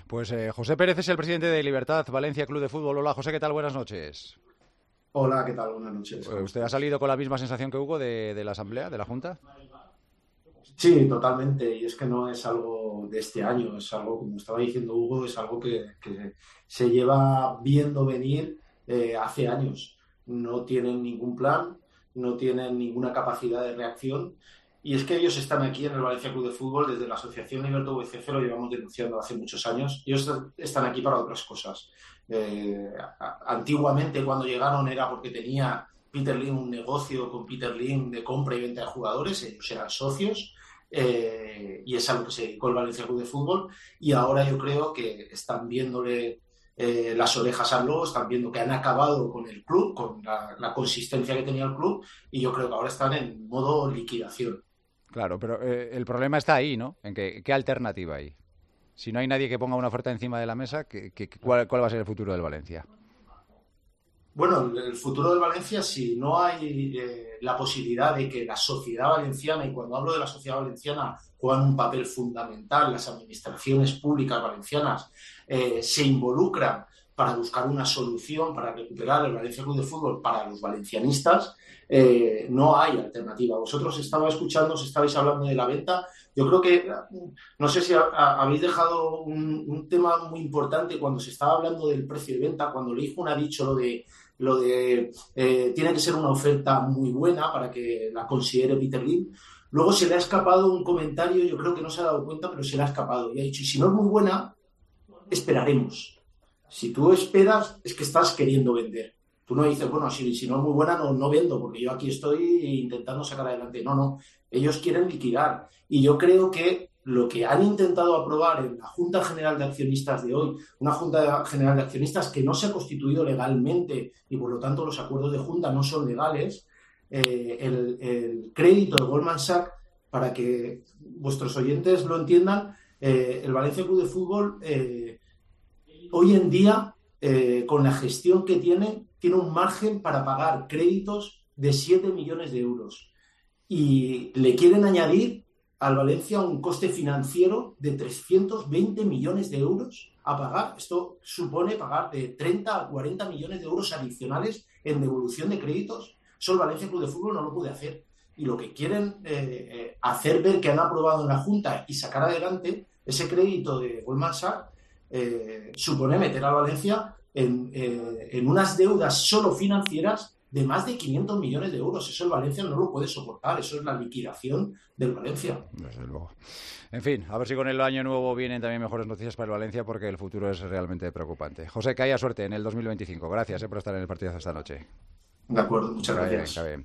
Pues José Pérez es el presidente de Libertad Valencia Club de Fútbol. Hola José, ¿qué tal? Buenas noches. Hola, ¿qué tal? Buenas noches. ¿Cómo ¿Usted ha estás? salido con la misma sensación que Hugo de la Asamblea, de la Junta? Sí, totalmente. Y es que no es algo de este año, es algo, como estaba diciendo Hugo, es algo que se lleva viendo venir hace años. No tienen ningún plan, no tienen ninguna capacidad de reacción. Y es que ellos están aquí en el Valencia Club de Fútbol, desde la Asociación Liberto VCF lo llevamos denunciando hace muchos años. Ellos están aquí para otras cosas. Antiguamente, cuando llegaron, era porque tenía Peter Lim un negocio con Peter Lim de compra y venta de jugadores, ellos eran socios. Y es a lo que se dedicó el Valencia Club de Fútbol, y ahora yo creo que están viéndole las orejas al lobo, están viendo que han acabado con el club, con la consistencia que tenía el club, y yo creo que ahora están en modo liquidación. Claro, pero el problema está ahí, ¿no? En que, ¿qué alternativa hay? Si no hay nadie que ponga una oferta encima de la mesa, ¿cuál va a ser el futuro del Valencia? Bueno, el futuro del Valencia, si no hay la posibilidad de que la sociedad valenciana, y cuando hablo de la sociedad valenciana, juegan un papel fundamental, las administraciones públicas valencianas se involucran para buscar una solución, para recuperar el Valencia Club de Fútbol para los valencianistas, no hay alternativa. Vosotros estabais escuchando, os estabais hablando de la venta. Yo creo que, no sé si habéis dejado un tema muy importante cuando se estaba hablando del precio de venta, cuando Leijun ha dicho lo de tiene que ser una oferta muy buena para que la considere Peter Lim. Luego se le ha escapado un comentario, yo creo que no se ha dado cuenta, pero se le ha escapado. Y ha dicho, y si no es muy buena, esperaremos. Si tú esperas, es que estás queriendo vender. Tú no dices, bueno, si no es muy buena, no vendo, porque yo aquí estoy intentando sacar adelante. No, no, ellos quieren liquidar. Y yo creo que lo que han intentado aprobar en la Junta General de Accionistas de hoy, una Junta General de Accionistas que no se ha constituido legalmente y por lo tanto los acuerdos de Junta no son legales, el crédito de Goldman Sachs, para que vuestros oyentes lo entiendan, el Valencia Club de Fútbol hoy en día, con la gestión que tiene un margen para pagar créditos de 7 millones de euros. Y le quieren añadir al Valencia un coste financiero de 320 millones de euros a pagar. Esto supone pagar de 30 a 40 millones de euros adicionales en devolución de créditos. Eso el Valencia Club de Fútbol no lo puede hacer. Y lo que quieren hacer ver que han aprobado en la Junta y sacar adelante ese crédito de Goldman Sachs supone meter a Valencia en unas deudas solo financieras de más de 500 millones de euros. Eso el Valencia no lo puede soportar. Eso es la liquidación del Valencia. Desde luego. En fin, a ver si con el año nuevo vienen también mejores noticias para el Valencia, porque el futuro es realmente preocupante. José, que haya suerte en el 2025. Gracias por estar en el partido esta noche. De acuerdo, muchas Que vaya bien, gracias. que vaya bien.